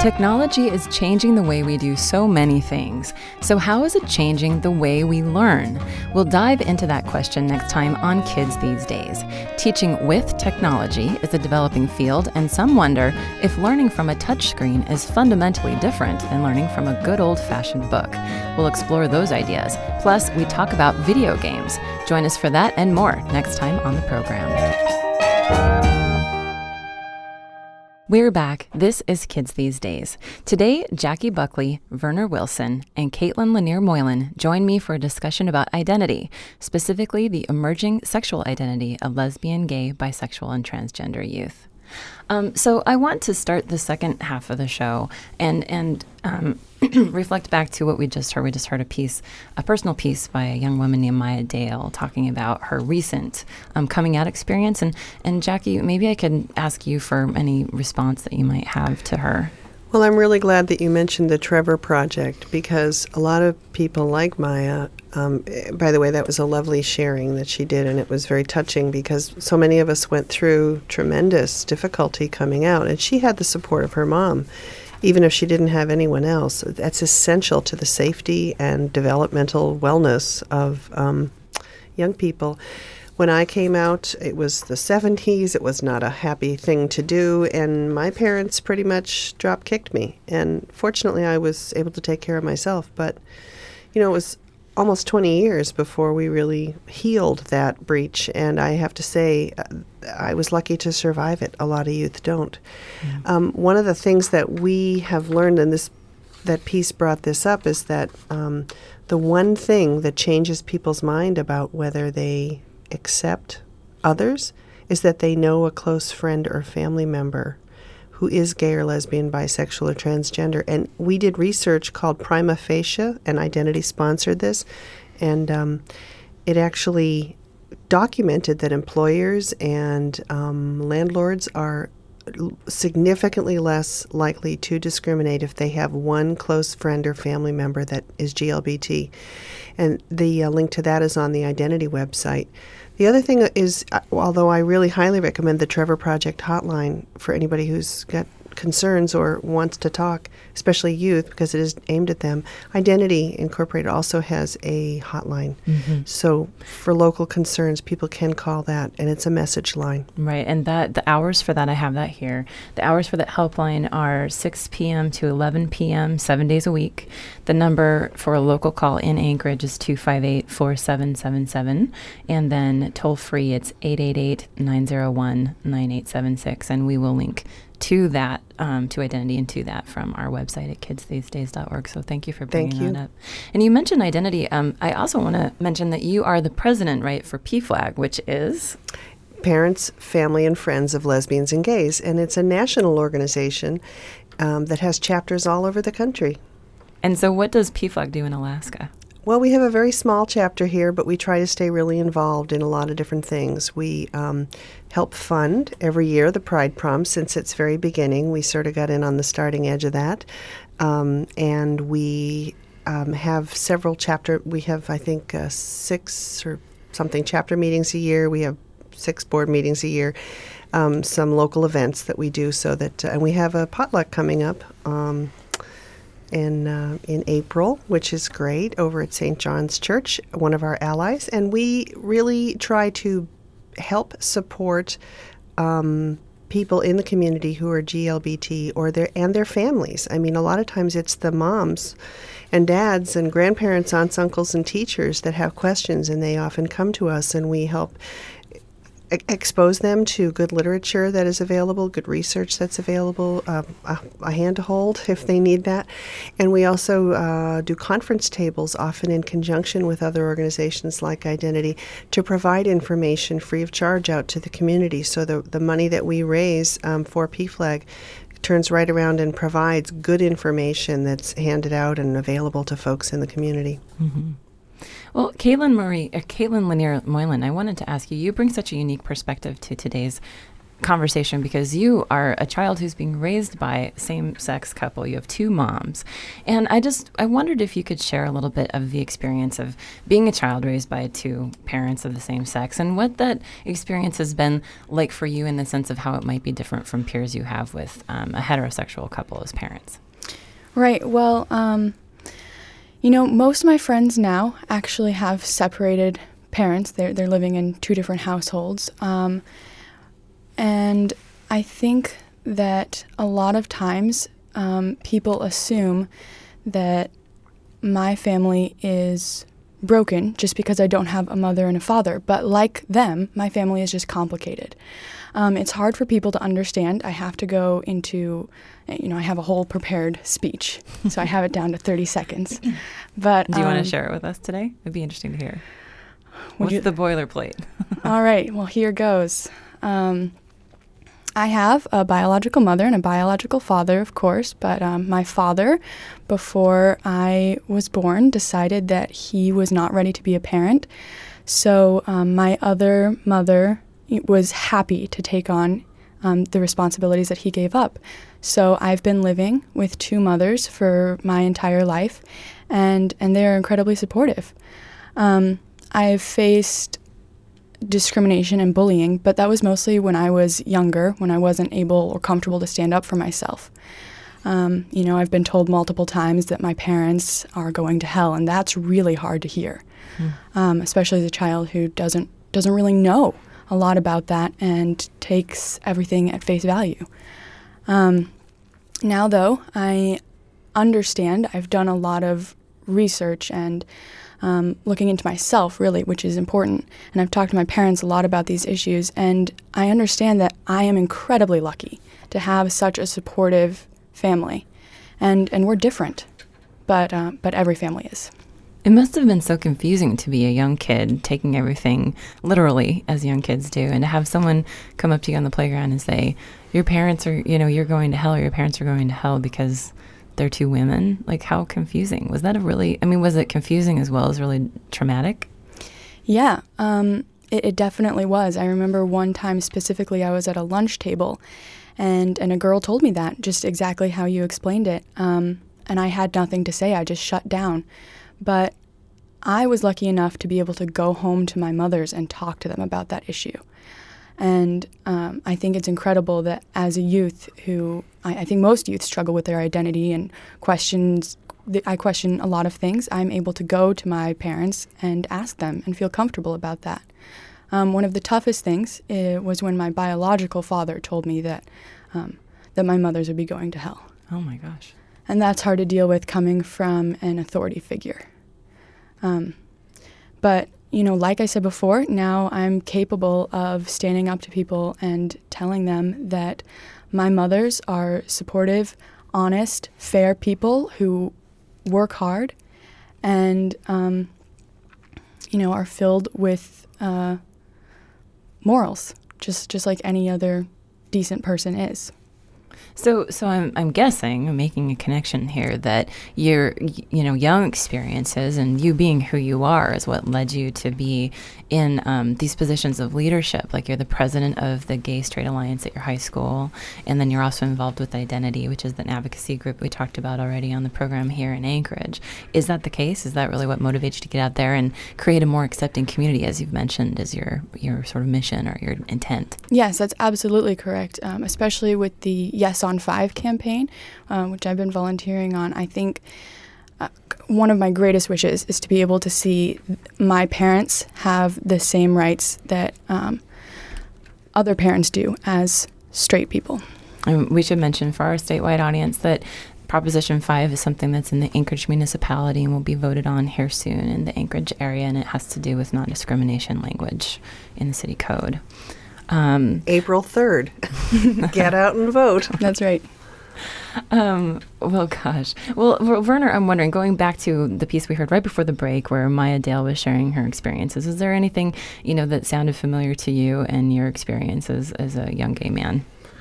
Technology is changing the way we do so many things. So how is it changing the way we learn? We'll dive into that question next time on Kids These Days. Teaching with technology is a developing field, and some wonder if learning from a touchscreen is fundamentally different than learning from a good old-fashioned book. We'll explore those ideas. Plus, we talk about video games. Join us for that and more next time on the program. We're back. This is Kids These Days. Today, Jackie Buckley, Werner Wilson, and Caitlin Lanier Moylan join me for a discussion about identity, specifically the emerging sexual identity of lesbian, gay, bisexual, and transgender youth. Um, so I want to start the second half of the show and and um, reflect back to what we just heard. We just heard a piece, a personal piece by a young woman named Maya Dale talking about her recent um, coming out experience. And, and Jackie, maybe I could ask you for any response that you might have to her. Well, I'm really glad that you mentioned the Trevor Project, because a lot of people like Maya, um, by the way, that was a lovely sharing that she did, and it was very touching because so many of us went through tremendous difficulty coming out, and she had the support of her mom, even if she didn't have anyone else. That's essential to the safety and developmental wellness of um, young people. When I came out, it was the seventies. It was not a happy thing to do, and my parents pretty much drop-kicked me. And fortunately, I was able to take care of myself. But, you know, it was almost twenty years before we really healed that breach. And I have to say, uh, I was lucky to survive it. A lot of youth don't. Mm-hmm. Um, one of the things that we have learned, and this that piece brought this up, is that um, the one thing that changes people's mind about whether they accept others is that they know a close friend or family member who is gay or lesbian, bisexual, or transgender. And we did research called Prima Facie, and Identity sponsored this, and um, it actually documented that employers and um, landlords are significantly less likely to discriminate if they have one close friend or family member that is G L B T. And the uh, link to that is on the Identity website. The other thing is, uh, although I really highly recommend the Trevor Project hotline for anybody who's got concerns or wants to talk, especially youth, because it is aimed at them, Identity Incorporated also has a hotline. Mm-hmm. So for local concerns, people can call that, and it's a message line. Right, and that the hours for that, I have that here. The hours for that helpline are six p.m. to eleven p.m., seven days a week. The number for a local call in Anchorage is two five eight, four seven seven seven, and then toll-free, it's eight eight eight, nine zero one, nine eight seven six, and we will link to that, um, to Identity and to that from our website at kids these days dot org. So thank you for bringing thank you. that up. And you mentioned Identity. Um, I also want to mention that you are the president, right, for P F L A G, which is? Parents, Family, and Friends of Lesbians and Gays. And it's a national organization um, that has chapters all over the country. And so what does P F L A G do in Alaska? Well, we have a very small chapter here, but we try to stay really involved in a lot of different things. We um, help fund every year the Pride Prom since its very beginning. We sort of got in on the starting edge of that. Um, and we um, have several chapter, we have, I think, uh, six or something chapter meetings a year. We have six board meetings a year. Um, some local events that we do so that, uh, and we have a potluck coming up um, in uh, in April, which is great, over at Saint John's Church, one of our allies. And we really try to help support um, people in the community who are G L B T or their and their families. I mean, a lot of times it's the moms and dads and grandparents, aunts, uncles, and teachers that have questions, and they often come to us, and we help expose them to good literature that is available, good research that's available, uh, a, a hand to hold if they need that. And we also uh, do conference tables, often in conjunction with other organizations like Identity, to provide information free of charge out to the community. So the, the money that we raise um, for P F L A G turns right around and provides good information that's handed out and available to folks in the community. Mm-hmm. Well, Caitlin Marie, uh, Caitlin Lanier Moylan, I wanted to ask you, you bring such a unique perspective to today's conversation because you are a child who's being raised by a same-sex couple. You have two moms. And I just, I wondered if you could share a little bit of the experience of being a child raised by two parents of the same sex and what that experience has been like for you in the sense of how it might be different from peers you have with um, a heterosexual couple as parents. Right. Well, um, you know, most of my friends now actually have separated parents. They're, they're living in two different households. Um, and I think that a lot of times um, people assume that my family is broken just because I don't have a mother and a father. But like them, my family is just complicated. Um, it's hard for people to understand. I have to go into, you know, I have a whole prepared speech, so I have it down to thirty seconds. But do you um, want to share it with us today? It'd be interesting to hear. What's you, the boilerplate? All right. Well, here goes. Um, I have a biological mother and a biological father, of course, but um, my father, before I was born, decided that he was not ready to be a parent. So um, my other mother was happy to take on um, the responsibilities that he gave up. So I've been living with two mothers for my entire life, and, and they're incredibly supportive. Um, I've faced discrimination and bullying, but that was mostly when I was younger, when I wasn't able or comfortable to stand up for myself. Um, you know, I've been told multiple times that my parents are going to hell, and that's really hard to hear, mm. um, especially as a child who doesn't doesn't really know a lot about that and takes everything at face value. Um, now, though, I understand. I've done a lot of research and Um, looking into myself, really, which is important. And I've talked to my parents a lot about these issues, and I understand that I am incredibly lucky to have such a supportive family. And and we're different, but uh, but every family is. It must have been so confusing to be a young kid, taking everything literally, as young kids do, and to have someone come up to you on the playground and say, your parents are, you know, you're going to hell, or your parents are going to hell because they're two women. Like, how confusing. Was that a really, I mean, was it confusing as well as really traumatic? Yeah, um, it, it definitely was. I remember one time specifically I was at a lunch table, and, and a girl told me that, just exactly how you explained it. Um, and I had nothing to say. I just shut down. But I was lucky enough to be able to go home to my mothers and talk to them about that issue. And um, I think it's incredible that as a youth who, I, I think most youth struggle with their identity and questions, I question a lot of things, I'm able to go to my parents and ask them and feel comfortable about that. Um, one of the toughest things uh, was when my biological father told me that, um, that my mothers would be going to hell. Oh my gosh. And that's hard to deal with coming from an authority figure. Um, but You know, like I said before, now I'm capable of standing up to people and telling them that my mothers are supportive, honest, fair people who work hard and, um, you know, are filled with uh, morals, just just like any other decent person is. So, so I'm, I'm guessing, I'm making a connection here that your, you know, young experiences and you being who you are is what led you to be in um, these positions of leadership. Like you're the president of the Gay Straight Alliance at your high school, and then you're also involved with Identity, which is an advocacy group we talked about already on the program here in Anchorage. Is that the case? Is that really what motivates you to get out there and create a more accepting community, as you've mentioned, as your your sort of mission or your intent? Yes, that's absolutely correct. Um, especially with the Yes on Five campaign, uh, which I've been volunteering on. I think uh, one of my greatest wishes is to be able to see my parents have the same rights that um, other parents do as straight people. And we should mention for our statewide audience that Proposition five is something that's in the Anchorage municipality and will be voted on here soon in the Anchorage area, and it has to do with non-discrimination language in the city code. Um, April third. Get out and vote. That's right. Um, well, gosh. Well, Werner, I'm wondering, going back to the piece we heard right before the break where Maya Dale was sharing her experiences, is there anything, you know, that sounded familiar to you and your experiences as a young gay man?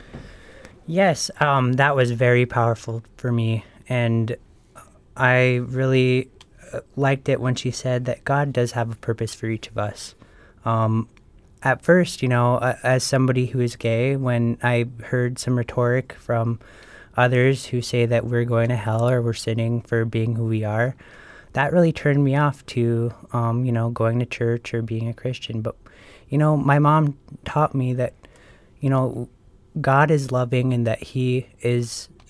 Yes, um, that was very powerful for me. And I really liked it when she said that God does have a purpose for each of us. Um, At first, you know, uh, as somebody who is gay, when I heard some rhetoric from others who say that we're going to hell or we're sinning for being who we are, that really turned me off to, um, you know, going to church or being a Christian. But, you know, my mom taught me that, you know, God is loving and that he is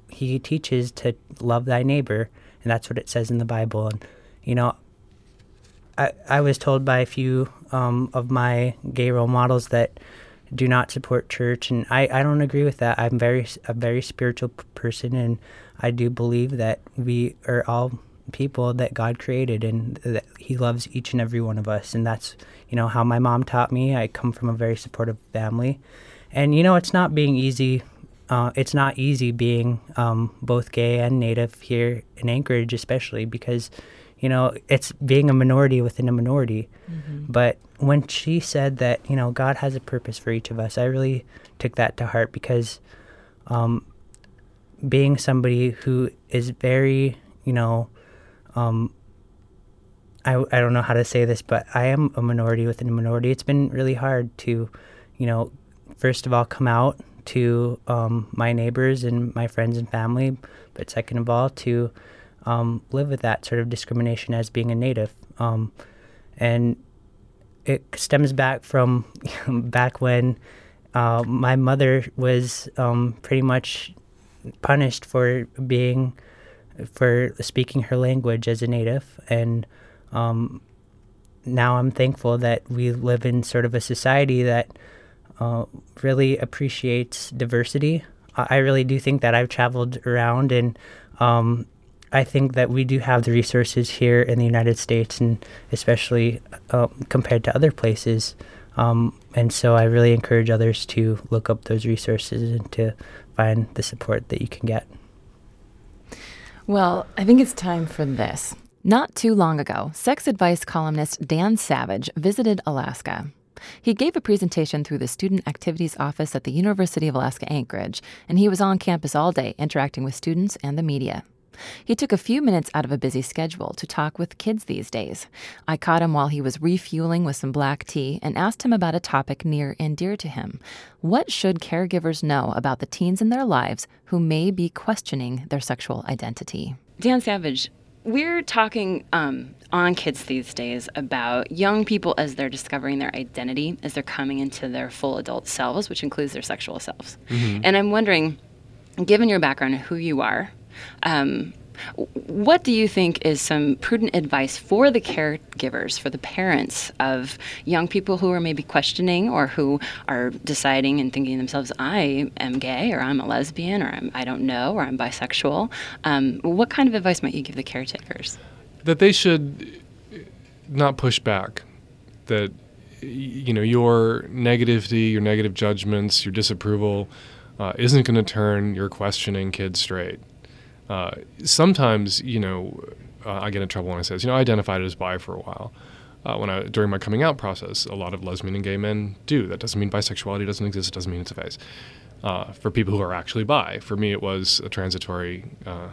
he teaches to love thy neighbor, and that's what it says in the Bible. And, you know, I, I was told by a few um, of my gay role models that do not support church, and I, I don't agree with that. I'm very a very spiritual p- person, and I do believe that we are all people that God created, and that he loves each and every one of us. And that's, you know, how my mom taught me. I come from a very supportive family. And, you know, it's not being easy. Uh, it's not easy being um, both gay and Native here in Anchorage, especially because, you know, it's being a minority within a minority. Mm-hmm. But when she said that, you know, God has a purpose for each of us, I really took that to heart, because um, being somebody who is very, you know, um, I, I don't know how to say this, but I am a minority within a minority. It's been really hard to, you know, first of all, come out to um, my neighbors and my friends and family, but second of all, to um, live with that sort of discrimination as being a Native. Um, and it stems back from back when uh, my mother was um, pretty much punished for being, for speaking her language as a Native. And um, now I'm thankful that we live in sort of a society that Uh, really appreciates diversity. I, I really do think that. I've traveled around, and um, I think that we do have the resources here in the United States, and especially uh, compared to other places. Um, and so I really encourage others to look up those resources and to find the support that you can get. Well, I think it's time for this. Not too long ago, sex advice columnist Dan Savage visited Alaska. He gave a presentation through the Student Activities Office at the University of Alaska Anchorage, and he was on campus all day interacting with students and the media. He took a few minutes out of a busy schedule to talk with kids these days. I caught him while he was refueling with some black tea and asked him about a topic near and dear to him. What should caregivers know about the teens in their lives who may be questioning their sexual identity? Dan Savage, we're talking um, on Kids These Days about young people as they're discovering their identity, as they're coming into their full adult selves, which includes their sexual selves. Mm-hmm. And I'm wondering, given your background and who you are, um, what do you think is some prudent advice for the caregivers, for the parents of young people who are maybe questioning or who are deciding and thinking to themselves, I am gay, or I'm a lesbian, or I'm, I don't know, or I'm bisexual? Um, what kind of advice might you give the caretakers? That they should not push back. That, you know, your negativity, your negative judgments, your disapproval uh, isn't going to turn your questioning kids straight. Uh, sometimes, you know, uh, I get in trouble when I say this. You know, I identified as bi for a while. Uh, when I during my coming out process, a lot of lesbian and gay men do. That doesn't mean bisexuality doesn't exist. It doesn't mean it's a phase. Uh, for people who are actually bi, for me, it was a transitory uh,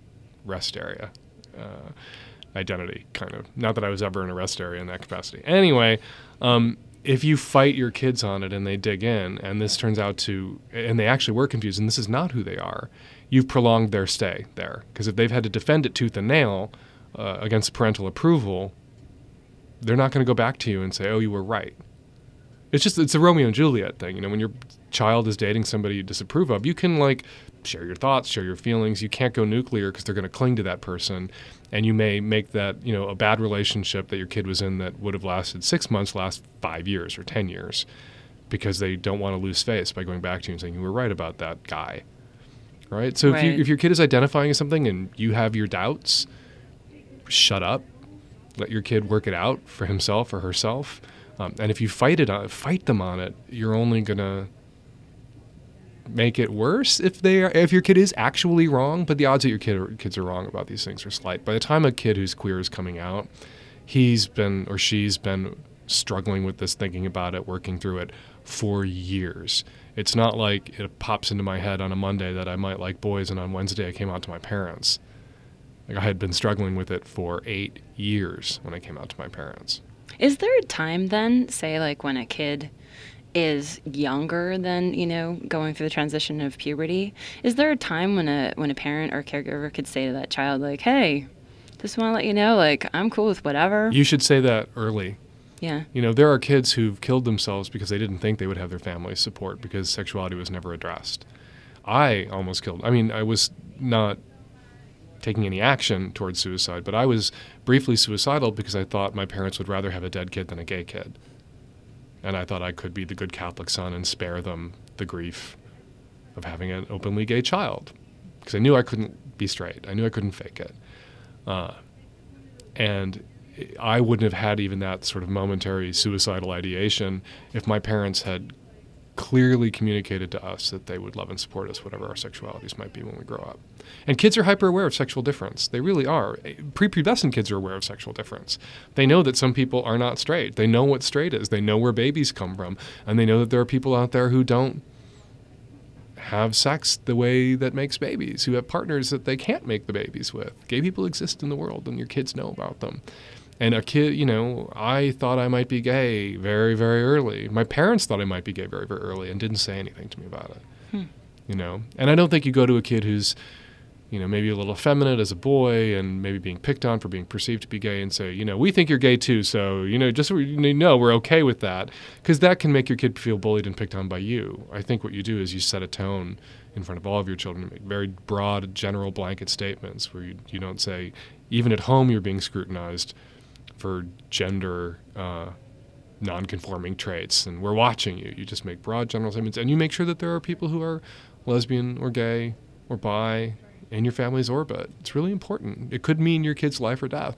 rest area uh, identity, kind of. Not that I was ever in a rest area in that capacity. Anyway, um, if you fight your kids on it and they dig in, and this turns out to, and they actually were confused, and this is not who they are, you've prolonged their stay there. Because if they've had to defend it tooth and nail uh, against parental approval, they're not going to go back to you and say, oh, you were right. It's just, it's a Romeo and Juliet thing. You know, when your child is dating somebody you disapprove of, you can, like, share your thoughts, share your feelings. You can't go nuclear because they're going to cling to that person. And you may make that, you know, a bad relationship that your kid was in that would have lasted six months last five years or ten years because they don't want to lose face by going back to you and saying, you were right about that guy. Right? So right. If, you, if your kid is identifying as something and you have your doubts, shut up. Let your kid work it out for himself or herself. Um, and if you fight it on, fight them on it, you're only going to make it worse if they are, if your kid is actually wrong. But the odds that your kid or, kids are wrong about these things are slight. By the time a kid who's queer is coming out, he's been or she's been struggling with this, thinking about it, working through it for years. It's not like it pops into my head on a Monday that I might like boys and on Wednesday I came out to my parents. Like I had been struggling with it for eight years when I came out to my parents. Is there a time then, say like when a kid is younger than, you know, going through the transition of puberty, is there a time when a when a parent or caregiver could say to that child, like, hey, just want to let you know, like, I'm cool with whatever? You should say that early. Yeah. You know, there are kids who've killed themselves because they didn't think they would have their family's support because sexuality was never addressed. I almost killed. I mean, I was not taking any action towards suicide, but I was briefly suicidal because I thought my parents would rather have a dead kid than a gay kid. And I thought I could be the good Catholic son and spare them the grief of having an openly gay child. Because I knew I couldn't be straight. I knew I couldn't fake it. Uh, and I wouldn't have had even that sort of momentary suicidal ideation if my parents had clearly communicated to us that they would love and support us, whatever our sexualities might be when we grow up. And kids are hyper aware of sexual difference. They really are. Prepubescent kids are aware of sexual difference. They know that some people are not straight. They know what straight is. They know where babies come from. And they know that there are people out there who don't have sex the way that makes babies, who have partners that they can't make the babies with. Gay people exist in the world, and your kids know about them. And a kid, you know, I thought I might be gay very, very early. My parents thought I might be gay very, very early and didn't say anything to me about it, hmm. you know. And I don't think you go to a kid who's, you know, maybe a little effeminate as a boy and maybe being picked on for being perceived to be gay and say, you know, we think you're gay too, so, you know, just so you know, we're okay with that. Because that can make your kid feel bullied and picked on by you. I think what you do is you set a tone in front of all of your children, make very broad, general blanket statements where you, you don't say, even at home you're being scrutinized for gender uh, non-conforming traits, and we're watching you. You just make broad general statements, and you make sure that there are people who are lesbian or gay or bi in your family's orbit. It's really important. It could mean your kid's life or death.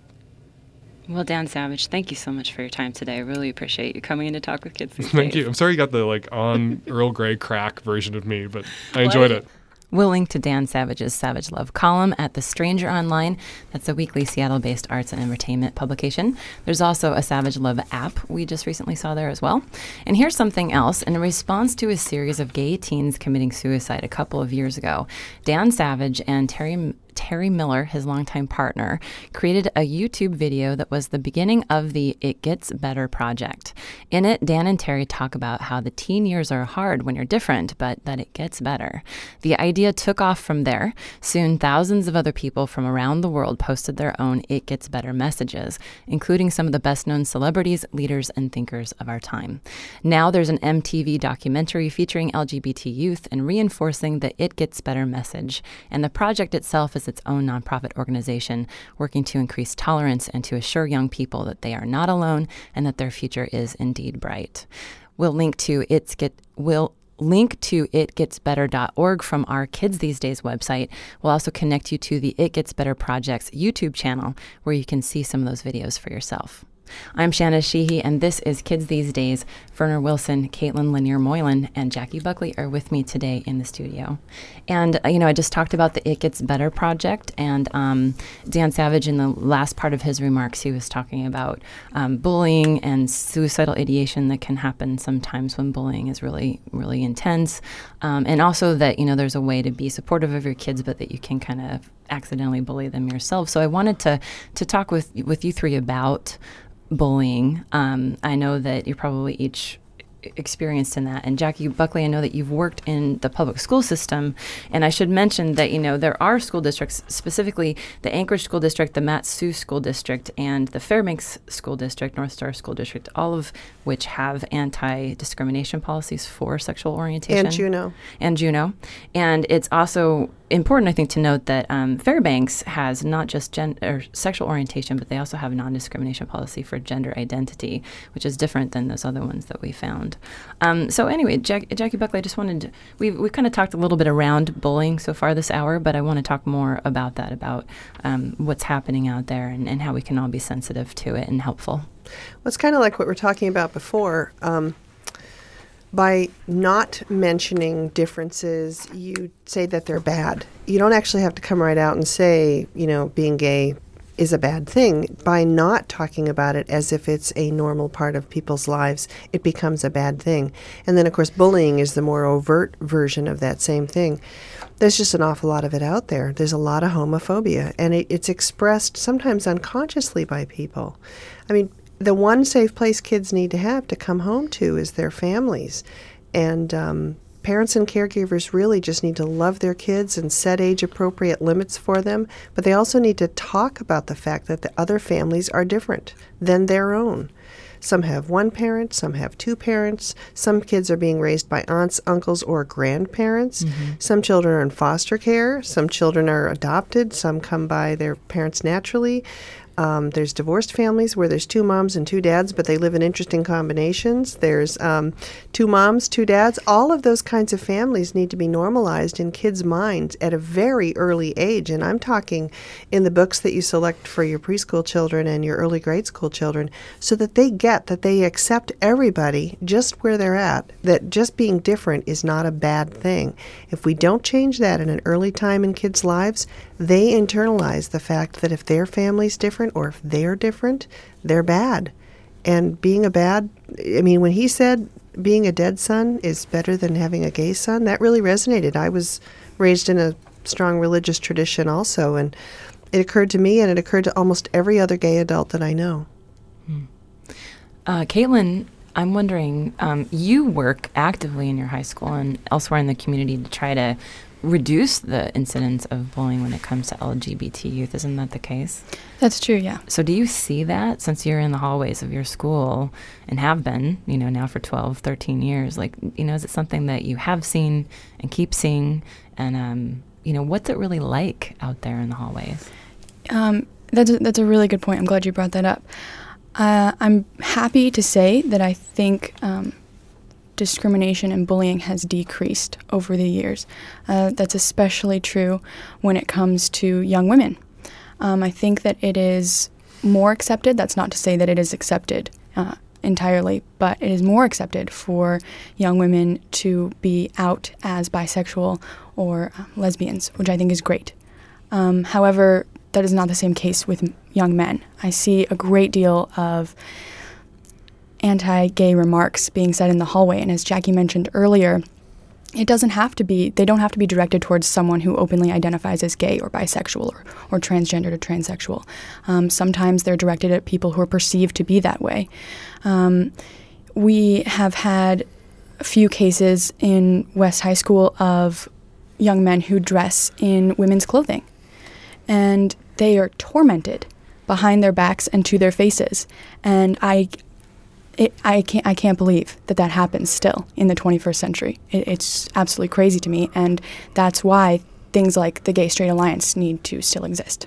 Well, Dan Savage, thank you so much for your time today. I really appreciate you coming in to talk with kids these Thank days. you. I'm sorry you got the like on Earl Grey crack version of me, but I enjoyed it. We'll link to Dan Savage's Savage Love column at The Stranger Online. That's a weekly Seattle-based arts and entertainment publication. There's also a Savage Love app we just recently saw there as well. And here's something else. In response to a series of gay teens committing suicide a couple of years ago, Dan Savage and Terry Terry Miller, his longtime partner, created a YouTube video that was the beginning of the It Gets Better project. In it, Dan and Terry talk about how the teen years are hard when you're different, but that it gets better. The idea took off from there. Soon, thousands of other people from around the world posted their own It Gets Better messages, including some of the best-known celebrities, leaders, and thinkers of our time. Now there's an M T V documentary featuring L G B T youth and reinforcing the It Gets Better message, and the project itself is its own nonprofit organization working to increase tolerance and to assure young people that they are not alone and that their future is indeed bright. We'll link to It's Get Will link to it gets better dot org from our Kids These Days website. We'll also connect you to the It Gets Better Project's YouTube channel where you can see some of those videos for yourself. I'm Shanna Sheehy, and this is Kids These Days. Verner Wilson, Caitlin Lanier Moylan, and Jackie Buckley are with me today in the studio. And, uh, you know, I just talked about the It Gets Better project, and um, Dan Savage, in the last part of his remarks, he was talking about um, bullying and suicidal ideation that can happen sometimes when bullying is really, really intense. Um, and also that, you know, there's a way to be supportive of your kids, but that you can kind of accidentally bully them yourself. So I wanted to to talk with with you three about bullying. Um, I know that you're probably each experienced in that. And Jackie Buckley, I know that you've worked in the public school system. And I should mention that, you know, there are school districts, specifically the Anchorage School District, the Mat-Su School District, and the Fairbanks School District, North Star School District, all of which have anti-discrimination policies for sexual orientation. And Juneau. And Juneau. And it's also important, I think, to note that um, Fairbanks has not just gen- or sexual orientation, but they also have a non-discrimination policy for gender identity, which is different than those other ones that we found. Um, so anyway, Jack- Jackie Buckley, I just wanted to, we've, we've kind of talked a little bit around bullying so far this hour, but I want to talk more about that, about um, what's happening out there and, and how we can all be sensitive to it and helpful. Well, it's kind of like what we were talking about before. Um, By not mentioning differences, you say that they're bad. You don't actually have to come right out and say, you know, being gay is a bad thing. By not talking about it as if it's a normal part of people's lives, it becomes a bad thing. And then, of course, bullying is the more overt version of that same thing. There's just an awful lot of it out there. There's a lot of homophobia, and it, it's expressed sometimes unconsciously by people. I mean, the one safe place kids need to have to come home to is their families. And um, parents and caregivers really just need to love their kids and set age-appropriate limits for them, but they also need to talk about the fact that the other families are different than their own. Some have one parent, some have two parents. Some kids are being raised by aunts, uncles, or grandparents. Mm-hmm. Some children are in foster care. Some children are adopted. Some come by their parents naturally. Um, there's divorced families where there's two moms and two dads, but they live in interesting combinations. There's um, two moms, two dads. All of those kinds of families need to be normalized in kids' minds at a very early age. And I'm talking in the books that you select for your preschool children and your early grade school children, so that they get that they accept everybody just where they're at, that just being different is not a bad thing. If we don't change that in an early time in kids' lives, they internalize the fact that if their family's different or if they're different, they're bad. And being a bad, I mean, when he said being a dead son is better than having a gay son, that really resonated. I was raised in a strong religious tradition also, and it occurred to me and it occurred to almost every other gay adult that I know. Hmm. Uh, Caitlin, I'm wondering, um, you work actively in your high school and elsewhere in the community to try to reduce the incidence of bullying when it comes to L G B T youth. Isn't that the case? That's true, yeah. So do you see that since you're in the hallways of your school and have been, you know, now for twelve, thirteen years? Like, you know, is it something that you have seen and keep seeing? And, um, you know, what's it really like out there in the hallways? Um, that's, a, that's a really good point. I'm glad you brought that up. Uh, I'm happy to say that I think um, discrimination and bullying has decreased over the years. Uh, that's especially true when it comes to young women. Um, I think that it is more accepted. That's not to say that it is accepted uh, entirely, but it is more accepted for young women to be out as bisexual or uh, lesbians, which I think is great. Um, however, that is not the same case with young men. I see a great deal of anti-gay remarks being said in the hallway, and as Jackie mentioned earlier, it doesn't have to be, they don't have to be directed towards someone who openly identifies as gay or bisexual or, or transgendered or transsexual. Um, sometimes they're directed at people who are perceived to be that way. Um, we have had a few cases in West High School of young men who dress in women's clothing, and they are tormented behind their backs and to their faces. And I It, I can't. I can't believe that that happens still in the twenty-first century. It, it's absolutely crazy to me, and that's why things like the Gay Straight Alliance need to still exist.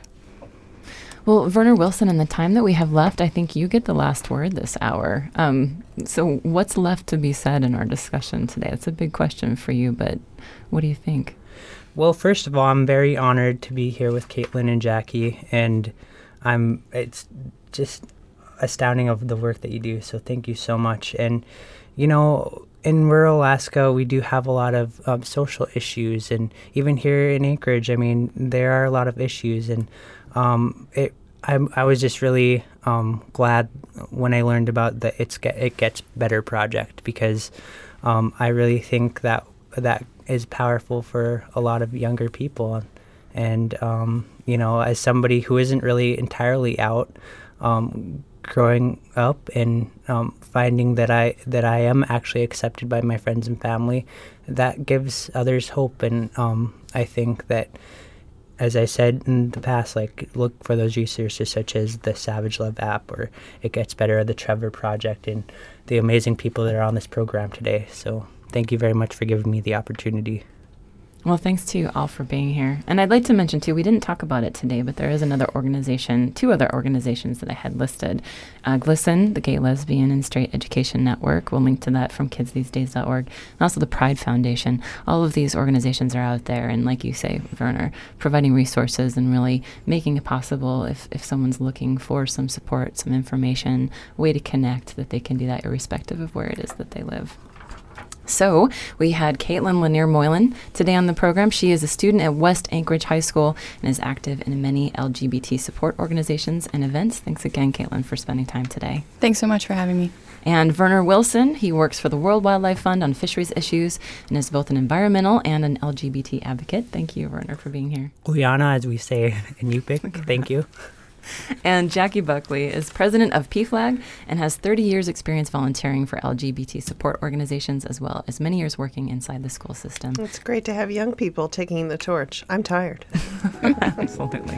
Well, Werner Wilson, in the time that we have left, I think you get the last word this hour. Um, so what's left to be said in our discussion today? It's a big question for you, but what do you think? Well, first of all, I'm very honored to be here with Caitlin and Jackie, and I'm. It's just astounding of the work that you do, so thank you so much. And you know, in rural Alaska we do have a lot of um, social issues, and even here in Anchorage, I mean, there are a lot of issues, and um, it I, I was just really um, glad when I learned about the It's Get, It Gets Better project, because um, I really think that that is powerful for a lot of younger people. And um, you know, as somebody who isn't really entirely out, um, growing up and um, finding that I that I am actually accepted by my friends and family, that gives others hope. And um, I think that, as I said in the past, like, look for those resources such as the Savage Love app, or It Gets Better, or the Trevor Project, and the amazing people that are on this program today. So thank you very much for giving me the opportunity. Well, thanks to you all for being here. And I'd like to mention, too, we didn't talk about it today, but there is another organization, two other organizations that I had listed. Uh, GLSEN, the Gay, Lesbian, and Straight Education Network. We'll link to that from kids these days dot org. And also the Pride Foundation. All of these organizations are out there, and like you say, Werner, providing resources and really making it possible if, if someone's looking for some support, some information, a way to connect, that they can do that irrespective of where it is that they live. So we had Caitlin Lanier Moylan today on the program. She is a student at West Anchorage High School and is active in many L G B T support organizations and events. Thanks again, Caitlin, for spending time today. Thanks so much for having me. And Werner Wilson, he works for the World Wildlife Fund on fisheries issues and is both an environmental and an L G B T advocate. Thank you, Werner, for being here. Uyana, as we say in Yupik. Thank you. And Jackie Buckley is president of P F L A G and has thirty years experience volunteering for L G B T support organizations, as well as many years working inside the school system. It's great to have young people taking the torch. I'm tired. Absolutely.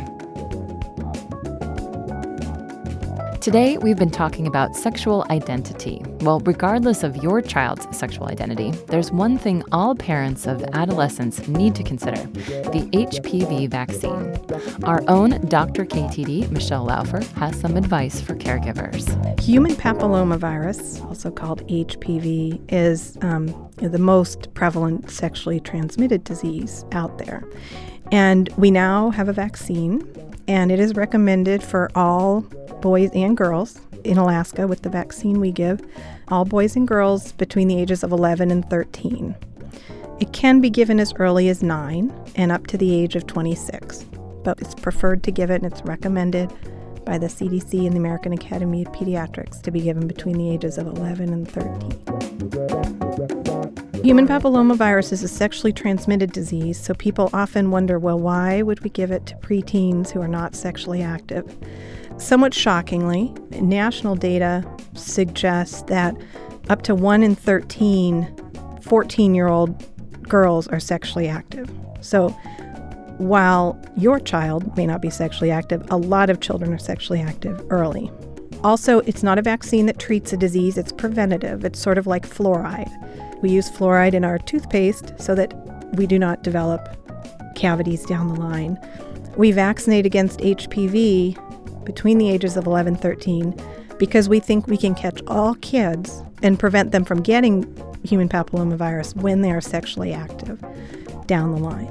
Today, we've been talking about sexual identity. Well, regardless of your child's sexual identity, there's one thing all parents of adolescents need to consider: the H P V vaccine. Our own Doctor K T D, Michelle Laufer, has some advice for caregivers. Human papillomavirus, also called H P V, is um, the most prevalent sexually transmitted disease out there. And we now have a vaccine, and it is recommended for all boys and girls in Alaska. With the vaccine we give all boys and girls between the ages of eleven and thirteen. It can be given as early as nine and up to the age of twenty-six, but it's preferred to give it, and it's recommended by the C D C and the American Academy of Pediatrics to be given between the ages of eleven and thirteen. Human papillomavirus is a sexually transmitted disease, so people often wonder, well, why would we give it to preteens who are not sexually active? Somewhat shockingly, national data suggests that up to one in thirteen fourteen-year-old girls are sexually active. So while your child may not be sexually active, a lot of children are sexually active early. Also, it's not a vaccine that treats a disease, it's preventative. It's sort of like fluoride. We use fluoride in our toothpaste so that we do not develop cavities down the line. We vaccinate against H P V between the ages of eleven and thirteen because we think we can catch all kids and prevent them from getting human papillomavirus when they are sexually active down the line.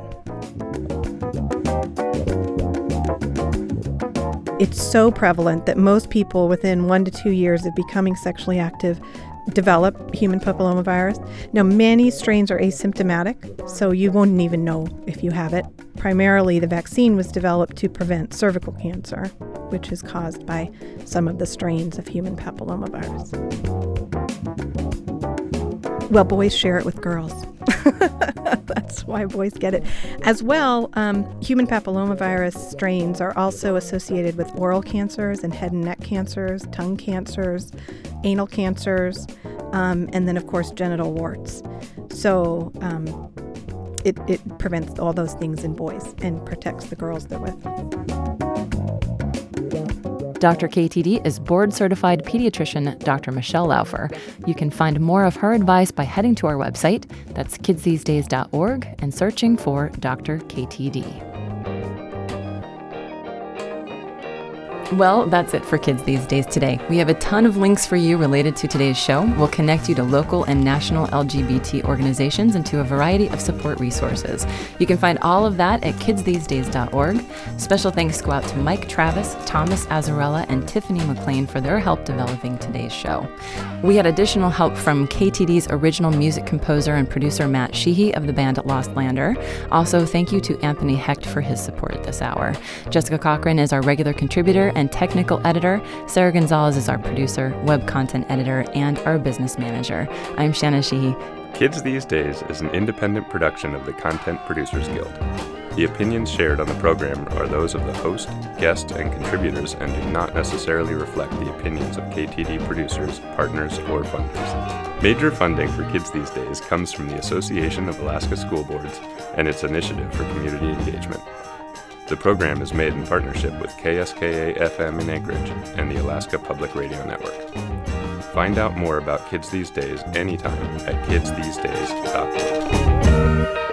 It's so prevalent that most people within one to two years of becoming sexually active develop human papillomavirus. Now, many strains are asymptomatic, so you won't even know if you have it. Primarily, the vaccine was developed to prevent cervical cancer, which is caused by some of the strains of human papillomavirus. Well, boys share it with girls. That's why boys get it. As well, um, human papillomavirus strains are also associated with oral cancers and head and neck cancers, tongue cancers, anal cancers, um, and then, of course, genital warts. So um, it, it prevents all those things in boys and protects the girls they're with. Doctor K T D is board-certified pediatrician Doctor Michelle Laufer. You can find more of her advice by heading to our website, that's kids these days dot org, and searching for Doctor K T D. Well, that's it for Kids These Days today. We have a ton of links for you related to today's show. We'll connect you to local and national L G B T organizations and to a variety of support resources. You can find all of that at kids these days dot org. Special thanks go out to Mike Travis, Thomas Azzarella, and Tiffany McLean for their help developing today's show. We had additional help from K T D's original music composer and producer Matt Sheehy of the band Lost Lander. Also, thank you to Anthony Hecht for his support this hour. Jessica Cochran is our regular contributor and technical editor. Sarah Gonzalez is our producer, web content editor, and our business manager. I'm Shanna Sheehy. Kids These Days is an independent production of the Content Producers Guild. The opinions shared on the program are those of the host, guests, and contributors and do not necessarily reflect the opinions of K T D producers, partners, or funders. Major funding for Kids These Days comes from the Association of Alaska School Boards and its initiative for community engagement. The program is made in partnership with K S K A F M in Anchorage and the Alaska Public Radio Network. Find out more about Kids These Days anytime at kids these days dot org.